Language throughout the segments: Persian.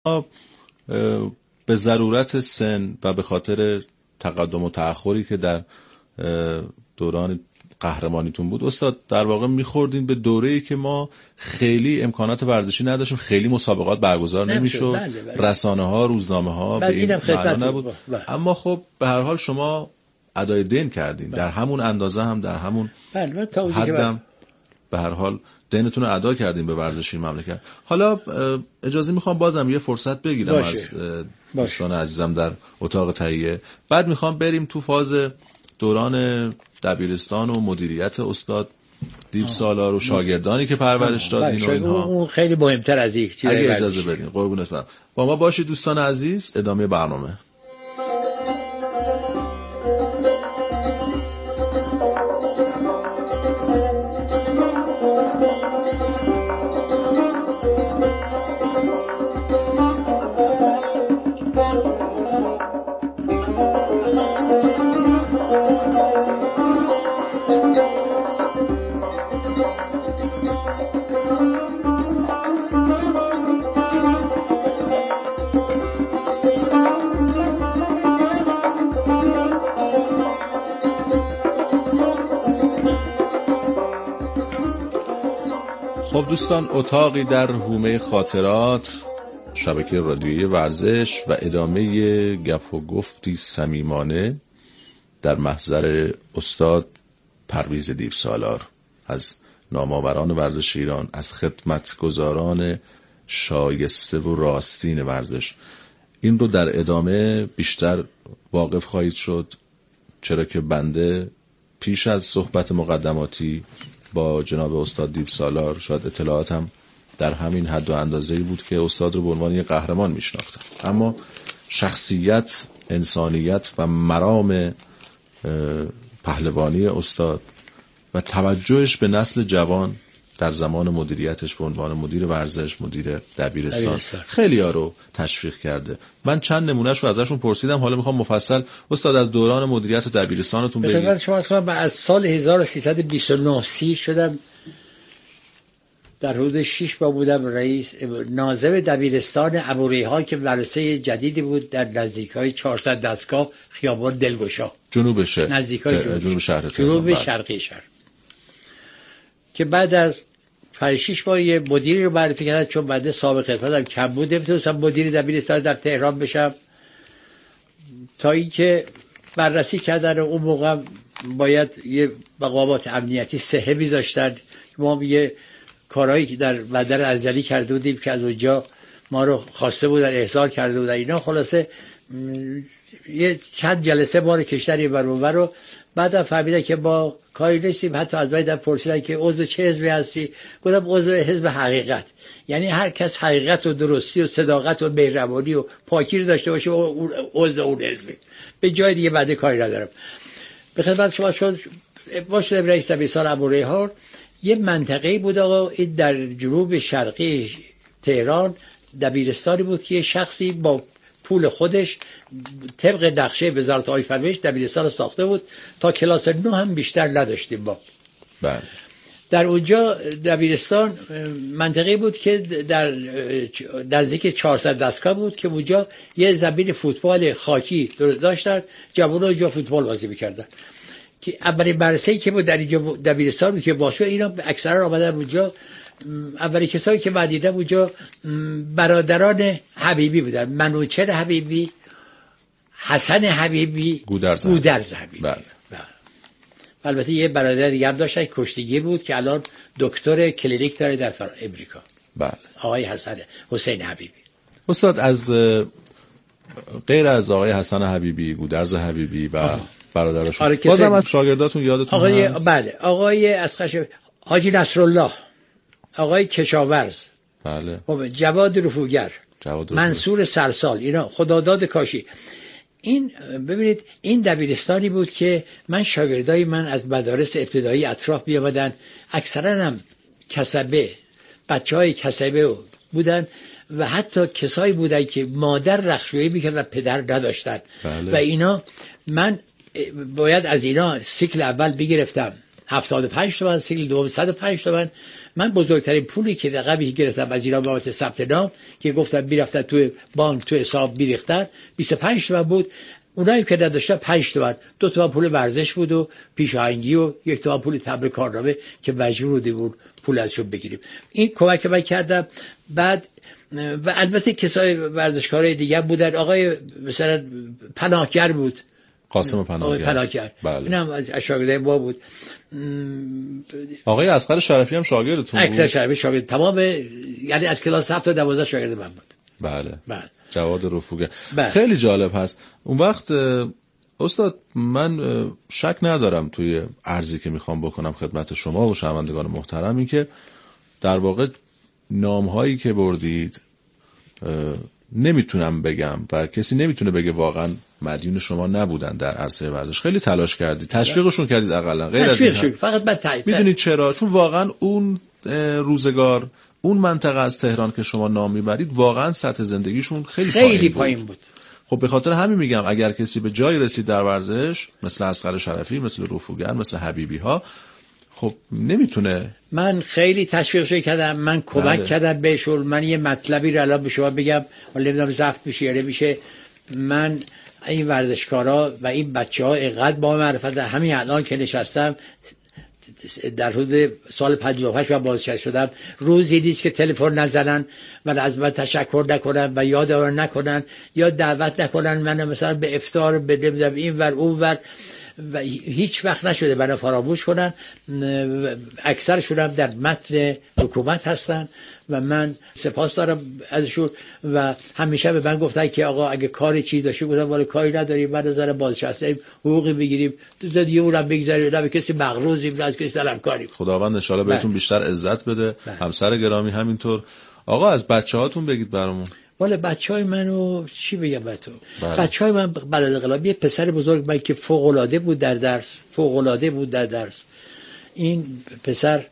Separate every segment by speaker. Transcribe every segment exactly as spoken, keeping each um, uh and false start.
Speaker 1: به ضرورت سن و به خاطر تقدم و تأخری که در دوران قهرمانیتون بود استاد، در واقع میخوردین به دوره‌ای که ما خیلی امکانات ورزشی نداشتیم، خیلی مسابقات برگزار نمیشد، بله بله. رسانه ها، روزنامه ها به این معنا نبود، بله. اما خب به هر حال شما ادای دین کردین، بله. در همون اندازه هم در همون بله. حدم به هر حال دینتون رو ادا کردین به ورزشی مملکت. حالا اجازه میخوام بازم یه فرصت بگیرم باشه. از دوستان عزیزم در اتاق تهیه، بعد میخوام بریم تو فاز دوران دبیرستان و مدیریت استاد دیو سالار و شاگردانی که پرورش دادین و اینها.
Speaker 2: اون خیلی مهمتر از این چیزه.
Speaker 1: اگه اجازه بدین قربونت برم. با ما باشید دوستان عزیز، ادامه برنامه. خب دوستان، اتاقی در حومه خاطرات، شبکه رادیویی ورزش و ادامه گپ و گفتی صمیمانه در محضر استاد پرویز دیو سالار، از نامآوران ورزش ایران، از خدمتگزاران شایسته و راستین ورزش. این رو در ادامه بیشتر واقف خواهید شد، چرا که بنده پیش از صحبت مقدماتی با جناب استاد دیو سالار شاید اطلاعاتم در همین حد و اندازه‌ای بود که استاد رو به عنوان یک قهرمان میشناختم، اما شخصیت، انسانیت و مرام پهلوانی استاد و توجهش به نسل جوان در زمان مدیریتش به عنوان مدیر ورزش، مدیر دبیرستان، خیلی ها رو تشویق کرده. من چند نمونهش رو ازشون پرسیدم، حالا میخوام مفصل استاد از دوران مدیریت و دبیرستانتون بگید.
Speaker 2: خدمت شما کنم، من از سال هزار و سیصد و بیست و نه سی شدم، در حدود شش ماه بودم رئیس ناظم دبیرستان ابوریحان که مدرسه جدیدی بود در نزدیکای چهارصد دستگاه خیابان دلگشا،
Speaker 1: جنوب شهر،
Speaker 2: نزدیکای جنوب,
Speaker 1: جنوب شهر
Speaker 2: جنوب شرقی شهر، که بعد از پنج شش ماه یه مدیری رو معرفی کردن، چون بعد سابقه خودم کم بود نمیتونستم مدیر دبیرستان در تهران بشم، تا اینکه بررسی کردن و اون موقع باید یه مقامات امنیتی صحه میذاشتن، ما یه کارهایی که در بدر ازلی کرده بودیم که از اونجا ما رو خواسته بودن، احضار کرده بودن اینا. خلاصه یه چند جلسه ما رو کشتن یه بر اون رو، بعدم فهمیدن که با کاری نیستیم. حتی از من پرسیدن که عضو چه حزبی هستی؟ گفتم عضو حزب حقیقت، یعنی هر کس حقیقت و درستی و صداقت و مهربانی و پاکی رو داشته باشه و عضو اون حزبی، به جای دیگه بعد کاری ندارم. به خدمت شما شد ما شدیم رئیس دبیرستان ابوریحان. یه منطقه‌ای بود آقا، این در جنوب شرقی تهران دبیرستانی بود که یه شخصی با پول خودش طبق نقشه وزارت عالی فرمایش دبیرستان رو ساخته بود، تا کلاس نه هم بیشتر نداشتیم ما.
Speaker 1: بله. در
Speaker 2: اونجا دبیرستان منطقه‌ای بود که در نزدیک چهارصد دستگاه بود که اونجا یه زمین فوتبال خاکی داشتن، جوان‌ها اونجا فوتبال بازی می‌کردن. که اولین مدرسه‌ای که بود در اینجا دبیرستان بود که واسه اینا اکثرا آمدن اونجا. اولین کسایی که من دیدم اونجا برادران حبیبی بودن، منوچهر حبیبی، حسن حبیبی،
Speaker 1: گودرز,
Speaker 2: گودرز حبیبی.
Speaker 1: بله.
Speaker 2: بله. البته یه برادر دیگه هم داشتن کشتیگی بود که الان دکتر کلینیک داره در امریکا.
Speaker 1: بله.
Speaker 2: آقای حسن حسین حبیبی.
Speaker 1: استاد از غیر از آقای حسن حبیبی، گودرز حبیبی و آه. برادرشون آره بازم از شاگرداتون یادتون
Speaker 2: آقای
Speaker 1: هست؟
Speaker 2: بله، آقای اسخش حاجی نصرالله، آقای کشاورز،
Speaker 1: بله،
Speaker 2: جواد رفوگر،
Speaker 1: جواد
Speaker 2: منصور سرسال، اینا خداداد کاشی. این ببینید این دبیرستانی بود که من شاگردای من از مدارس ابتدایی اطراف بیامدن، اکثرا هم کسبه، بچهای کسبه بودن و حتی کسایی بودن که مادر رخشویی میکرد و پدر نداشتن. بله. و اینا من باید از اینا سیکل اول بگرفتم هفتاد و پنج تومن، سیکل دوم صد و پنج تومن. من بزرگترین پولی که رقمی گرفتم از ایران بابت ثبت نام که گفتم میرفتن تو بانک تو حساب میریختن بیست و پنج تومن بود. اونایی که نداشتن پنج تومن، دو تومن پول ورزش بود و پیشاهنگی و یک تومن پول تمبر کارنامه که مجبور بودیم پول ازشون بگیریم. این کمک من کردم. بعد و البته کسای ورزشکارای دیگه بودن. آقای مثلا پناهگر بود،
Speaker 1: قاسم پناهگر.
Speaker 2: پناهگر
Speaker 1: بله.
Speaker 2: اینم از شاگردای ما بود.
Speaker 1: آقای اصغر شرفی هم شاگردتون بود؟
Speaker 2: اصغر شرفی شاگرد تمام، یعنی از کلاس هفت تا دوازده شاگرد من بود.
Speaker 1: بله.
Speaker 2: بله.
Speaker 1: جواد رفوگه.
Speaker 2: بله.
Speaker 1: خیلی جالب هست. اون وقت استاد من شک ندارم توی عرضی که میخوام بکنم خدمت شما و شنوندگان محترم این که در واقع نامهایی که بردید نمیتونم بگم و کسی نمیتونه بگه واقعا مدیون شما نبودن در عرصه ورزش. خیلی تلاش کردید، تشویقشون کردید اقلا. غیر از این
Speaker 2: فقط من تایید.
Speaker 1: میدونید چرا؟ چون واقعا اون روزگار اون منطقه از تهران که شما نام میبرید واقعا سطح زندگیشون خیلی,
Speaker 2: خیلی
Speaker 1: پایین,
Speaker 2: پایین
Speaker 1: بود.
Speaker 2: بود.
Speaker 1: خب به خاطر همین میگم اگر کسی به جایی رسید در ورزش مثل اصغر شرفی، مثل رفوگر، مثل حبیبی ها، خب نمیتونه.
Speaker 2: من خیلی تشویقش کردم، من کمک بله. کردم بهشون. من یه مطلبی رو الان به شما بگم ولی نمیدونم ضبط میشه یا نمیشه. من این ورزشکارا و این بچه‌ها اینقدر با معرفت، همین الان که نشستم در حدود سال پنجاه و هشت و بازنشسته شدم، روزی نیست که تلفن نزنن و از من تشکر نکنن و یاد آور نکنن یا دعوت نکنن من مثلا به افطار به نمیدونم این ور اون ور، و هیچ وقت نشده منو فراموش کنن. اکثرشون هم در متن حکومت هستن و من سپاس دارم ازشون و همیشه به من گفتن که آقا اگه کاری چی داشتی، گفتم ولی کاری نداریم، من نظر بازنشسته‌ایم، حقوقی بگیریم تو دیگه اونم بگذاریم، نه به کسی مغروضیم، نه از کسی طلبکاریم.
Speaker 1: خداوند ان شاءالله بهتون بیشتر عزت بده. همسر گرامی همینطور. آقا از بچه‌هاتون بگید برامون.
Speaker 2: والا بچهای منو چی بگم بهتون؟ بچهای من بعد از انقلاب یه پسر بزرگ من که فوق العاده بود در درس، فوق العاده بود در درس. این پسر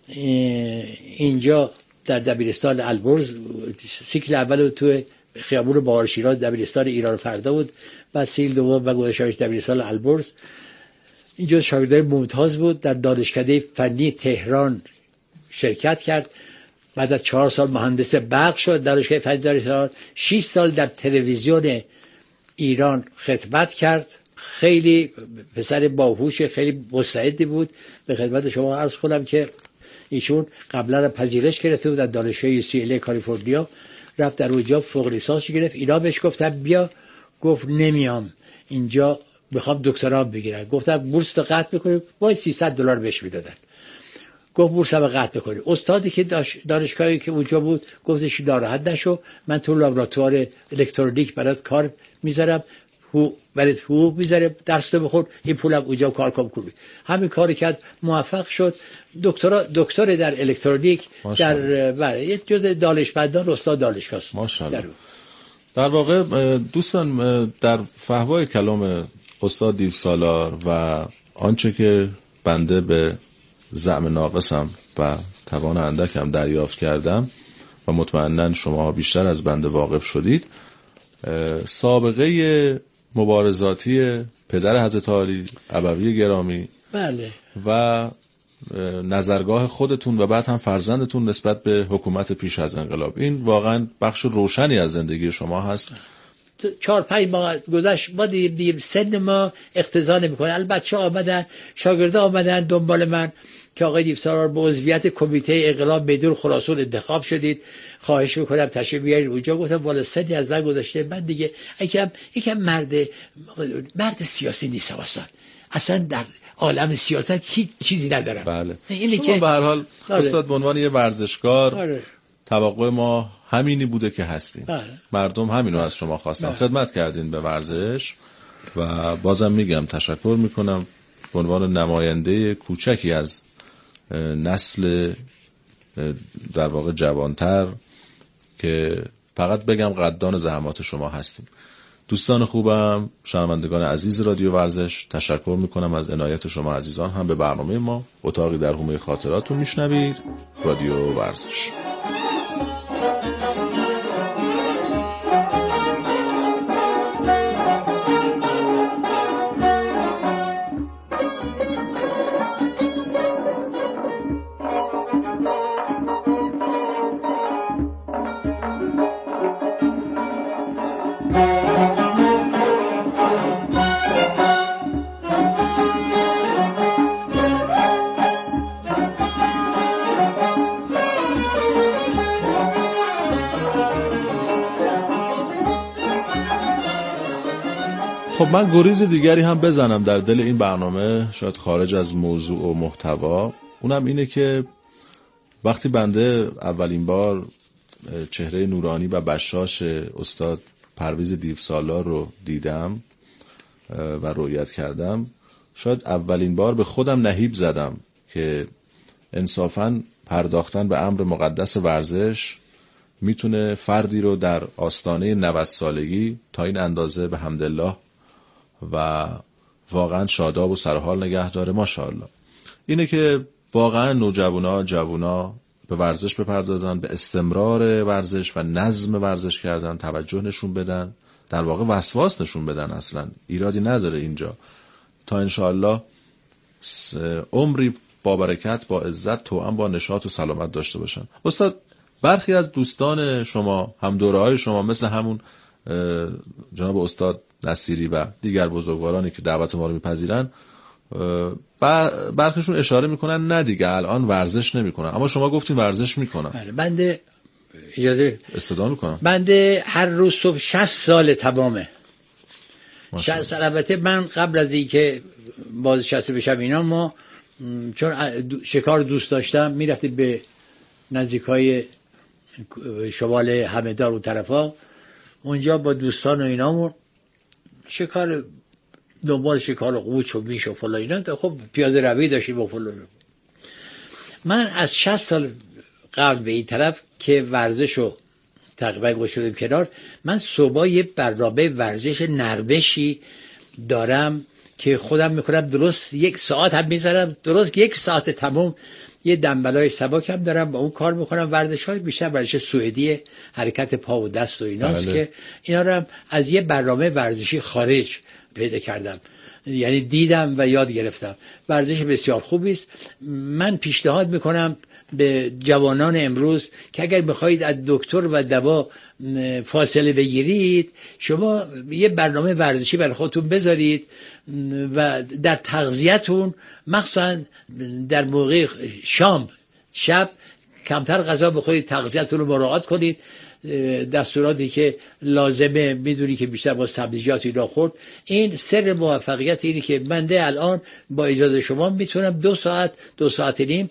Speaker 2: اینجا در دبیرستان البرز سیکل اول تو خیابون بهار شیراز دبیرستان ایران فردا بود، بعد سیکل دوم و گذاشتمش دبیرستان البرز. اینجا شاگردای ممتاز بود، در دانشکده فنی تهران شرکت کرد. بعد از چهار سال مهندس برق شد در دانشگاه فنی تهران. شش سال در تلویزیون ایران خدمت کرد. خیلی پسر باهوش، خیلی مستعدی بود. به خدمت شما عرض کنم که ایشون قبلا پذیرش گرفته بود در دانشگاه یو سی ال ای کالیفرنیا، رفت در اونجا فوق لیسانس گرفت. اینا بهش گفتن بیا، گفت نمیام، اینجا میخوام دکترا بگیرم. گفتم بورس رو قطع میکنیم، وای سیصد دلار بهش میدادن. گفت بورس رو قطع بکنیم. استادی که دانشگاهی که اونجا بود گفتش ناراحت نشو، من تو لابراتوار الکترونیک برات کار میذارم، هو برات حقوق میذارم، درس تو بخون، این پولم اونجا کار کم کنی. همین کاری کرد، موفق شد. دکترا دکتر در الکترونیک در بله یه جزء دانشمندان استاد دانشگاه است.
Speaker 1: ماشاءالله. در, در واقع دوستان در فحوای کلام استاد دیوسالار و آنچه که بنده به زعم ناقصم و توان اندکم دریافت کردم و مطمئناً شما بیشتر از بنده واقف شدید، سابقه مبارزاتی پدر حضرت علی ابوی گرامی
Speaker 2: بله
Speaker 1: و نظرگاه خودتون و بعد هم فرزندتون نسبت به حکومت پیش از انقلاب، این واقعا بخش روشنی از زندگی شما هست.
Speaker 2: چهار پنج ماه گذشت ما دیدیم دیدیم سن ما اقتضا نمیکنه. البته آمدن شاگردا آمدن دنبال من که آقای دیوسالار به عضویت کمیته انقلاب بدون خراسان انتخاب شدید، خواهش میکنم تشریف بیارید اونجا. گفتم والا سنی از من گذشته، من دیگه یکم یکم مرد مرد سیاسی نیستم اصلا اصلا در عالم سیاست هیچ چیزی ندارم.
Speaker 1: بله.
Speaker 2: اینه
Speaker 1: شما
Speaker 2: که
Speaker 1: به هر حال استاد به عنوان یه ورزشکار
Speaker 2: آره.
Speaker 1: توقع ما همینی بوده که هستیم.
Speaker 2: بله.
Speaker 1: مردم همینو از شما خواستن.
Speaker 2: بله.
Speaker 1: خدمت کردین به ورزش و بازم میگم تشکر میکنم به عنوان نماینده کوچکی از نسل در واقع جوانتر که فقط بگم قدردان زحمات شما هستیم. دوستان خوبم، شنوندگان عزیز رادیو ورزش، تشکر میکنم از عنایت شما عزیزان هم به برنامه ما. اتاقی در حومه خاطراتون میشنوید، رادیو ورزش. خب من گریز دیگری هم بزنم در دل این برنامه، شاید خارج از موضوع و محتوا. اونم اینه که وقتی بنده اولین بار چهره نورانی و بشاش استاد پرویز دیوسالار رو دیدم و رؤیت کردم، شاید اولین بار به خودم نهیب زدم که انصافاً پرداختن به امر مقدس ورزش میتونه فردی رو در آستانه نود سالگی تا این اندازه به حمدالله و واقعا شاداب و سرحال نگه داره. ماشاءالله. اینه که واقعا نوجوانا جوونا به ورزش بپردازن، به استمرار ورزش و نظم ورزش کردن توجه نشون بدن، در واقع وسواس نشون بدن. اصلا ایرادی نداره اینجا، تا انشاءالله عمری با برکت، با عزت، توأم با نشاط و سلامت داشته باشن. استاد، برخی از دوستان شما، هم دوره های شما، مثل همون جناب استاد نصیری و دیگر بزرگوارانی که دعوت ما رو میپذیرن، برخیشون اشاره میکنن نه دیگه الان ورزش نمیکنن، اما شما گفتین ورزش میکنن.
Speaker 2: بله، بنده اجازه
Speaker 1: استفاده میکنم.
Speaker 2: بنده هر روز صبح شصت سال تمامه. شصت سال. البته من قبل از اینکه بازنشسته بشم اینا، ما چون شکار دوست داشتم میرفتیم به نزدیکای شمال همدان و طرفا، اونجا با دوستان و اینامون شکار، دنبال شکار قوچ و میش و فلان اینا، خب پیاده روی داشتیم و فلان. من از شصت سال قبل به این طرف که ورزش رو تقریبا گذاشتم کنار، من صبح یه برنامه ورزش نربشی دارم که خودم میکنم، درست یک ساعت هم میذارم، درست یک ساعت تمام یه دنبلای سبک هم دارم، با اون کار میکنم. ورزش های بیشتر ورزش سوئدی، حرکت پا و دست و ایناست. بله. که اینا رو هم از یه برنامه ورزشی خارج پیدا کردم، یعنی دیدم و یاد گرفتم. ورزش بسیار خوبی است. من پیشنهاد میکنم به جوانان امروز که اگر بخواید از دکتر و دوا فاصله بگیرید، شما یه برنامه ورزشی برای خودتون بذارید و در تغذیه‌تون، مخصوصا در موقع شام، شب کمتر غذا بخورید، تغذیه‌تون رو مراعات کنید. دستوراتی که لازمه میدونی که بیشتر با سبزیجات اینا خورد. این سر موفقیت اینه که بنده الان با اجازه شما میتونم دو ساعت دو ساعت نیم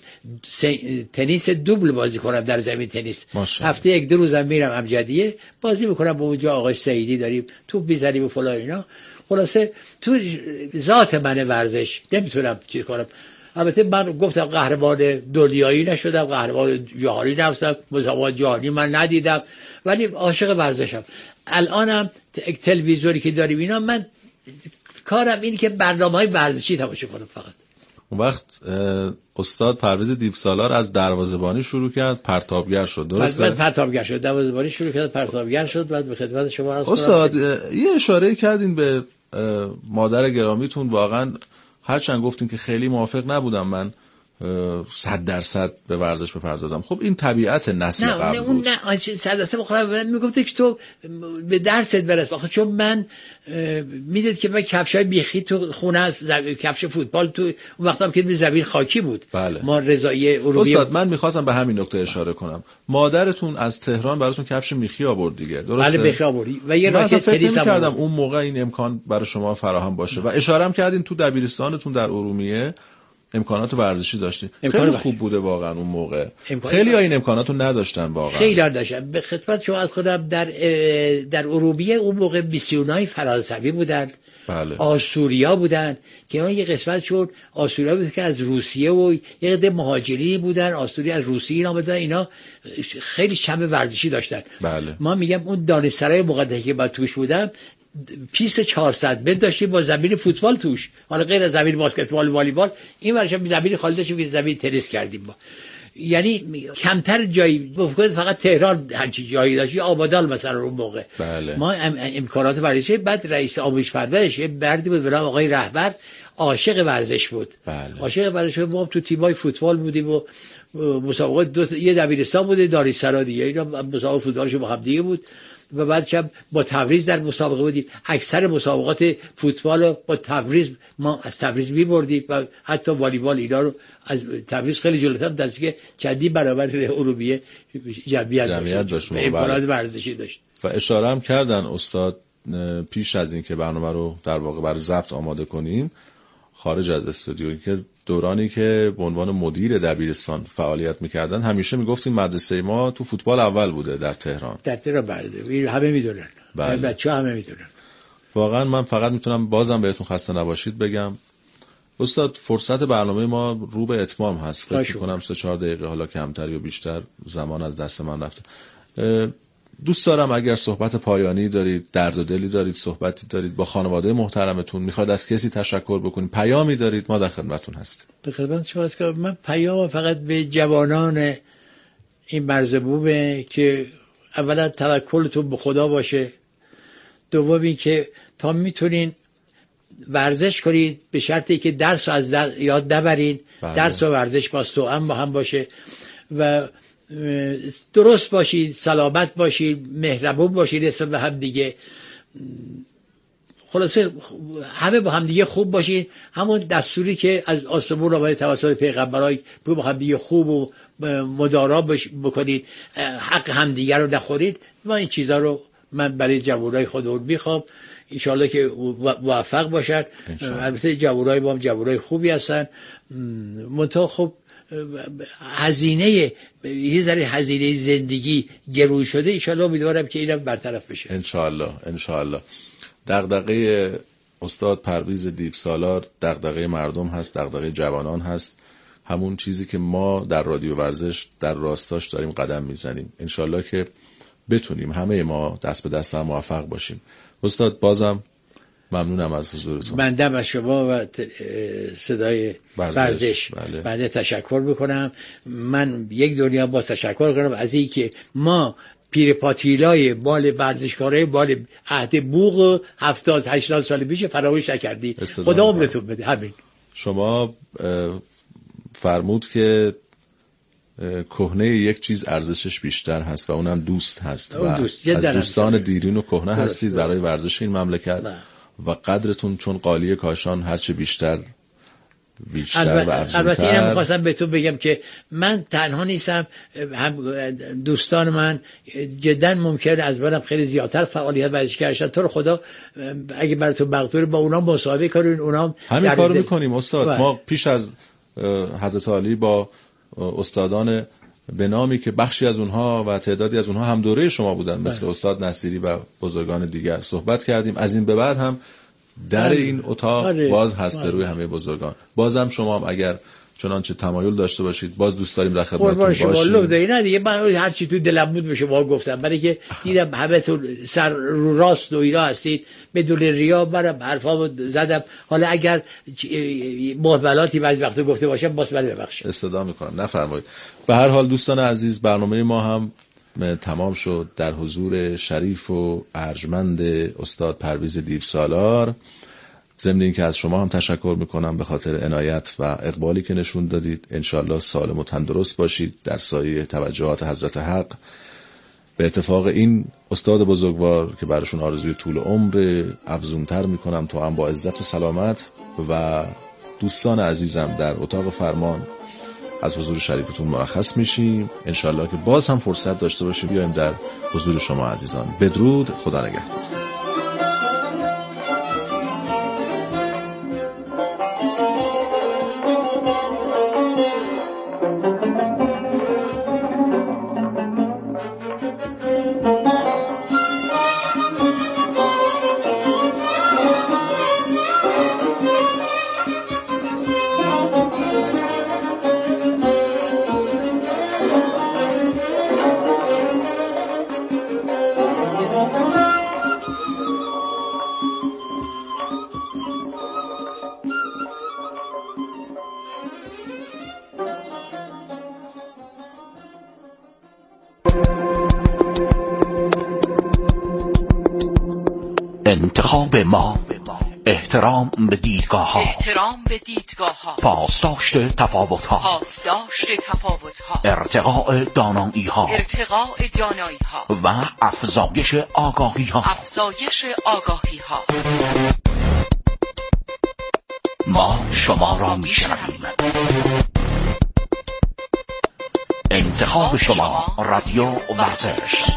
Speaker 2: تنیس دوبل بازی کنم در زمین تنیس. هفته یک دو روزم میرم امجدیه بازی میکنم، با اونجا آقای سعیدی داریم توپ میزنیم و فلان اینا. خلاصه تو ذات من ورزش نمیتونم چی کنم. البته من گفتم قهرمان دنیایی نشدم، قهرمان جهانی نشدم، مسابقات جهانی من ندیدم، ولی عاشق ورزشم. الانم تلویزیونی که داریم اینا، من کارم اینه که برنامه‌های ورزشی تماشا کنم فقط.
Speaker 1: اون وقت استاد پرویز دیوسالار از دروازه‌بانی شروع کرد، پرتابگر شد، درسته؟
Speaker 2: بعد پرتابگر شد، دروازه‌بانی شروع کرد، پرتابگر شد، بعد به خدمت شما عرض کنم.
Speaker 1: استاد یه اشاره کردین به مادر گرامیتون، واقعا هرچند گفتین که خیلی موافق نبودم من صد درصد به ورزش بپردازم. خب این طبیعت نسل قبل
Speaker 2: بود.
Speaker 1: بود.
Speaker 2: نه اون نه صد درصد بخورم. میگفت که تو به درست برس. آخه چون من میدید که من کفشای بیخی تو خونه است، کفش فوتبال تو اون وقتام که زمین خاکی بود.
Speaker 1: بله.
Speaker 2: ما رضایی اروپایی.
Speaker 1: استاد من میخواستم به همین نکته اشاره کنم. مادرتون از تهران براتون کفش میخی آورد دیگه، درسته؟
Speaker 2: بله میخی آورد و یه راکت تنیس هم
Speaker 1: کردم اون موقع این امکان برای شما فراهم باشه. و اشاره هم کردین تو دبیرستانتون در ارومیه امکانات ورزشی داشتین. خیلی خوب بوده واقعا اون موقع. خیلی ها این امکاناتو نداشتن واقعا.
Speaker 2: خیلی ها داشتن. به خدمت شما از خودم در در ارومیه اون موقع میسیونای فرانسوی بودن.
Speaker 1: بله.
Speaker 2: آسوریا بودن که اون یه قسمت شد آسوریا بود که از روسیه و یه عده مهاجرین بودن، آسوری از روسیه اینا بودن، اینا خیلی شب ورزشی داشتن.
Speaker 1: بله.
Speaker 2: ما میگم اون دانشسرای مقدسی که من توش بودم پیست چهارصد متر داشتیم با زمین فوتبال توش، حالا غیر از زمین بسکتبال والیبال، این ورش زمین خالی داشتیم که زمین تنیس کردیم ما. یعنی کمتر جایی، فقط تهران همچین جایی داشت، آبادان مثلا اون موقع.
Speaker 1: بله.
Speaker 2: ما ام امکانات ورزشی. بعد رئیس آموزش پرورش یه مردی بود به نام آقای رهبر، عاشق ورزش بود.
Speaker 1: بله.
Speaker 2: عاشق ورزش بود. ما تو تیمای فوتبال بودیم و مسابقات دو یه دبیرستان بود، داریسرا دیگه، اینا مسابقات فوتبالش با هم دیگه بود. و بعدش هم با تبریز در مسابقه بودیم. اکثر مسابقات فوتبال با تبریز ما از تبریز می‌بردیم و حتی والیبال اینا رو از تبریز خیلی جلوتر در که چندی برابر ارومیه جمعیت,
Speaker 1: جمعیت داشت
Speaker 2: و امکانات ورزشی داشت.
Speaker 1: و اشاره هم کردن استاد پیش از این که برنامه رو در واقع برای ضبط آماده کنیم خارج از استودیو که دورانی که به عنوان مدیر دبیرستان فعالیت میکردن همیشه میگفتیم مدرسه ما تو فوتبال اول بوده در تهران.
Speaker 2: در تهران بله همه میدونن. بله. بچه‌ها همه میدونن.
Speaker 1: واقعا من فقط میتونم بازم بهتون خسته نباشید بگم. استاد فرصت برنامه ما رو به اتمام هست. فکر می‌کنم سه چهار دقیقه حالا کمتر یا بیشتر زمان از دست من رفته. دوست دارم اگر صحبت پایانی دارید، درد و دلی دارید، صحبتی دارید با خانواده محترمتون، میخواد از کسی تشکر بکنید، پیامی دارید، ما در خدمتتون هستیم.
Speaker 2: به خدمت شما هستم. من پیام فقط به جوانان این مرزبومه که اولا توکلتون به خدا باشه، دومی که تا میتونین ورزش کنید به شرطی که درس از در یاد نبرین. بله. درس و ورزش باز تو هم با هم باشه و درست باشید، سلامت باشید، مهربون باشید نسبت به هم دیگه. خلاصه همه با هم دیگه خوب باشید. همون دستوری که از آسمون آمده توسط پیغمبرای با هم دیگه خوب و مدارا بکنید، حق هم دیگه رو نخورید. و این چیزا رو من برای جوانای خودمون میخوام ان شاءالله که موفق باشن. البته جوانای ما هم جوانای خوبی هستن، منتها خب هزینه یه ذره هزینه زندگی گرون شده. ان شاءالله امیدوارم که اینم برطرف بشه.
Speaker 1: ان شاءالله ان شاءالله. دغدغه استاد پرویز دیوسالار دغدغه مردم هست، دغدغه جوانان هست، همون چیزی که ما در رادیو ورزش در راستاش داریم قدم میزنیم. ان شاءالله که بتونیم همه ما دست به دست هم موفق باشیم. استاد بازم ممنونم از حضورتون.
Speaker 2: بنده از شما و صدای ورزش بله. بنده تشکر میکنم. من یک دنیا با تشکر کنم از این که ما پیر پاتیلای بال ورزشکارای بال عهد بوق هفتاد هشتاد سال پیش فراموش نکردی. خدا عمرتون بده. همین
Speaker 1: شما فرمود که کهنه یک چیز ارزشش بیشتر هست و اونم دوست هست و دوست. از دوستان دیرین و کهنه هستید داره. برای ورزش این مملکت نه. و قدرتون چون قالی کاشان هرچه بیشتر بیشتر البته و افزونتر.
Speaker 2: البته اینم می‌خواستم بهتون بگم که من تنها نیستم، هم دوستان من جدا ممکنه از منم خیلی زیادتر فعالیت ورزشی کردن. تو رو خدا اگه براتون مقدور با اونا مصاحبه کنین، اونا
Speaker 1: همین کارو می‌کنیم استاد. باید. ما پیش از حضرت علی با استادان به نامی که بخشی از اونها و تعدادی از اونها هم دوره شما بودن مثل بله. استاد نصیری و بزرگان دیگر صحبت کردیم. از این به بعد هم در بله. این اتاق بله. باز هست بله. به روی همه بزرگان. بازم شما هم اگر چنانچه تمایل داشته باشید باز دوست داریم در خدمتتون باشیم.
Speaker 2: قربان شما. نه دیگه من هر چی تو دلم بود به شما گفتم، برای که دیدم همتون سر رو راست و اینا هستید بدون ریا. منم حرفامو زدم. حالا اگر محملاتی بعضی وقتا گفته باشم باز من ببخشید.
Speaker 1: استدا میکنم نفرمایید. به هر حال دوستان عزیز برنامه ما هم تمام شد در حضور شریف و ارجمند استاد پرویز دیوسالار. ضمن این که از شما هم تشکر میکنم به خاطر عنایت و اقبالی که نشون دادید. انشالله سالم و تندرست باشید در سایه توجهات حضرت حق. به اتفاق این استاد بزرگوار که براشون آرزوی طول عمر افزونتر میکنم تا هم با عزت و سلامت و دوستان عزیزم در اتاق فرمان از حضور شریفتون مرخص میشیم. انشالله که باز هم فرصت داشته باشیم بیایم در حضور شما عزیزان. بدرود، خدا نگهدار.
Speaker 3: انتخاب ما احترام به دیدگاه ها،
Speaker 4: احترام به دیدگاه ها،
Speaker 3: پاسداشت تفاوت ها،
Speaker 4: پاسداشت تفاوت ها،
Speaker 3: ارتقاء دانایی ها،
Speaker 4: ارتقاء دانایی ها
Speaker 3: و افزایش آگاهی ها،
Speaker 4: افزایش آگاهی ها.
Speaker 3: ما شما را میشنویم. انتخاب شما رادیو ورزش.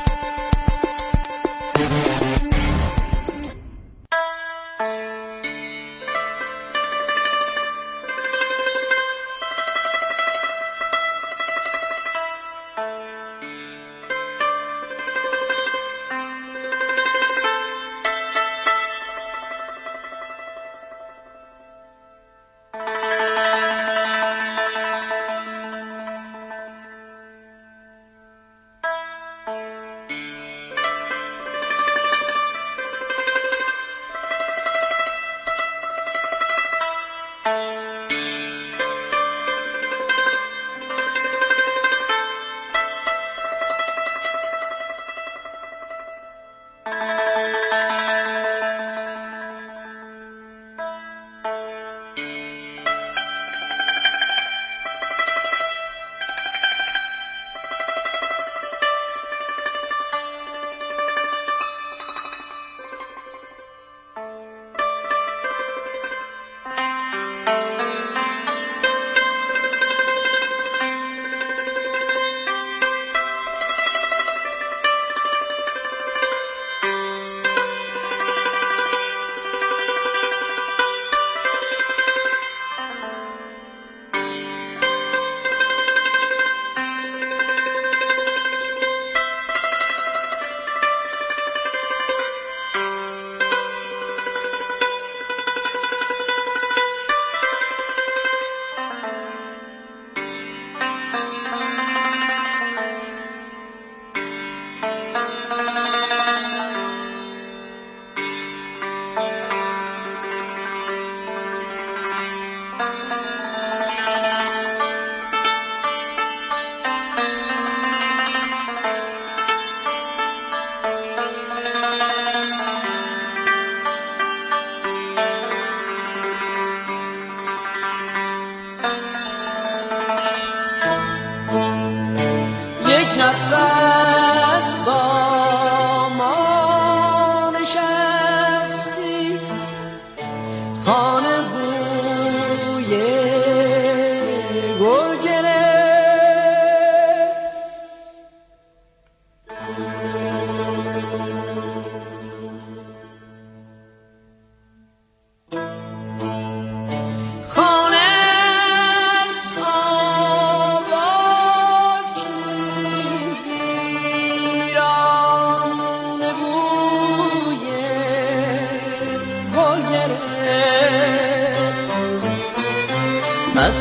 Speaker 5: از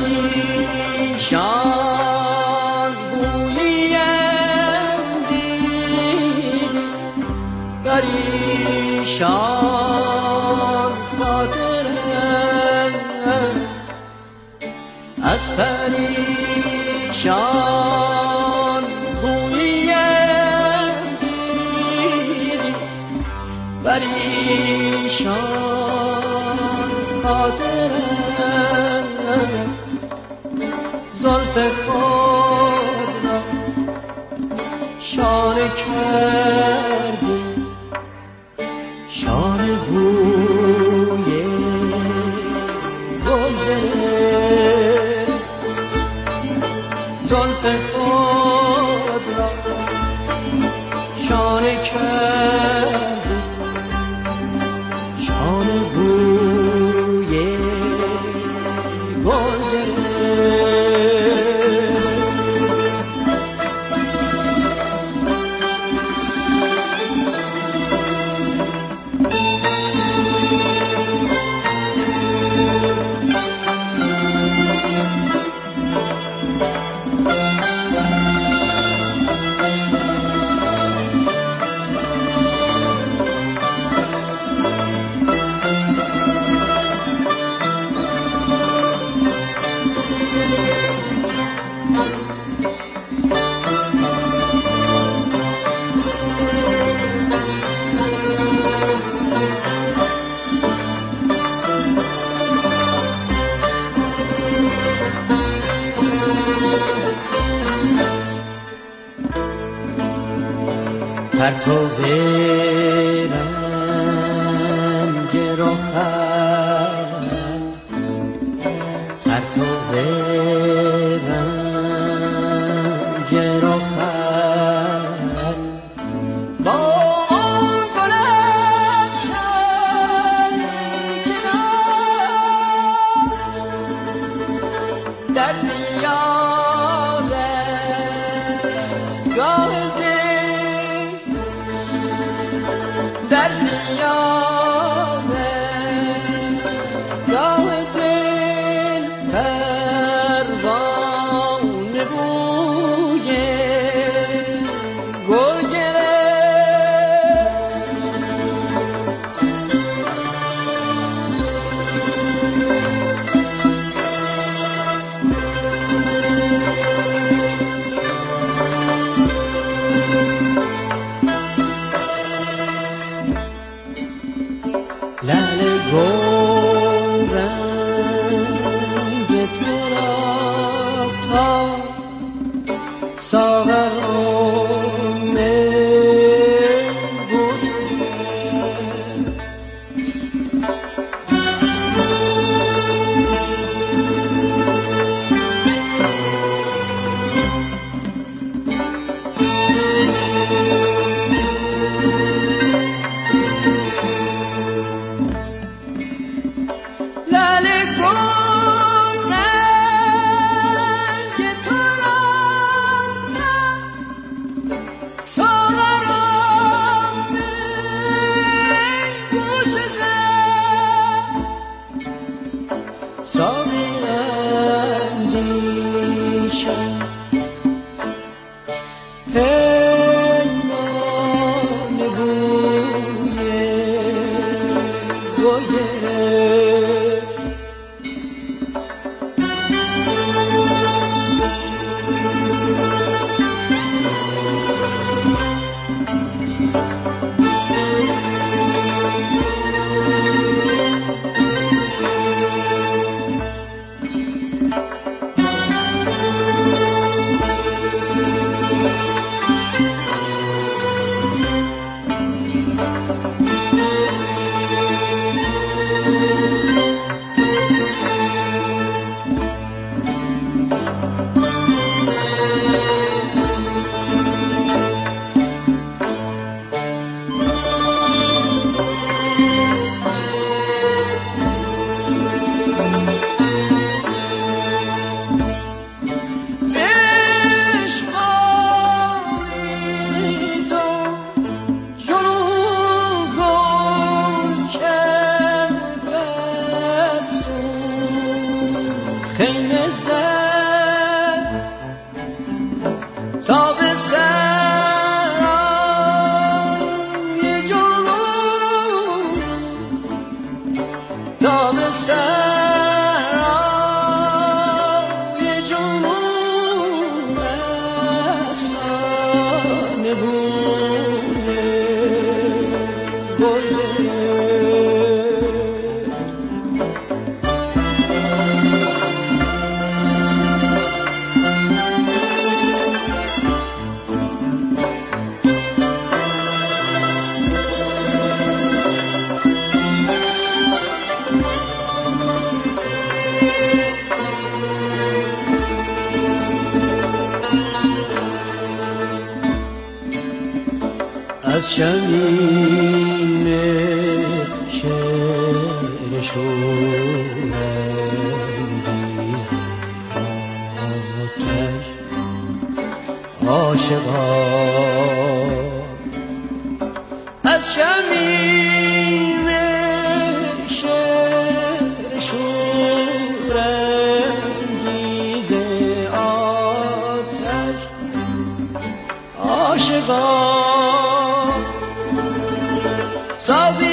Speaker 5: پریشان بویم دیدی، پریشان خاطرم، از پریشان بویم دیدی، پریشان خاطرم، زلف خود را شانه کردی، شانه بوی گل گرفت، زلف خود را شانه کردی، شانه بوی گل گرفت. پرتو رنگ رخت پرتو رنگ رخت با آن گل افشان کنار در زیارت گاه دل در زیارت گاه دل پروانه بوی گل لعل گلرنگ تو را تا ساغر و می بوسه لعل گلرنگ تو را ساغر و می بوسه زد ساقی اندیشم پیمان بوی گل گرفت عشق آرید و جنون گل کرد افسون خیمه زد تا به سرای جنون تا به سرای جنون افسانه بوی گل از شمیم شعر شورانگیز آتش عاشقان از شمیم شعر شورانگیز آتش عاشقان ساقی